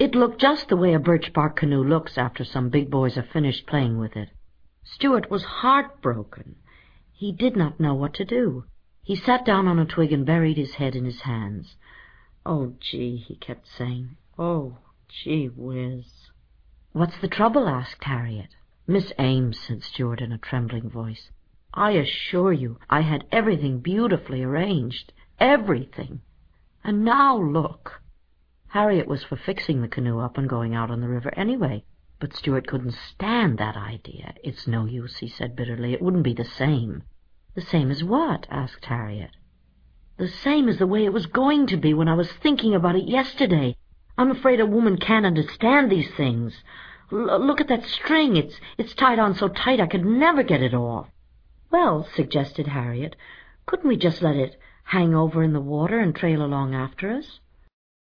It looked just the way a birch bark canoe looks after some big boys have finished playing with it. Stuart was heartbroken. He did not know what to do. He sat down on a twig and buried his head in his hands. "Oh, gee," he kept saying. "Oh, gee whiz." "What's the trouble?" asked Harriet. "Miss Ames," said Stuart in a trembling voice, "I assure you I had everything beautifully arranged. Everything. And now look." Harriet was for fixing the canoe up and going out on the river anyway, but Stuart couldn't stand that idea. "It's no use," he said bitterly. "It wouldn't be the same." "The same as what?" asked Harriet. "The same as the way it was going to be when I was thinking about it yesterday. I'm afraid a woman can't understand these things. Look at that string. It's tied on so tight I could never get it off." "Well," suggested Harriet, "couldn't we just let it hang over in the water and trail along after us?"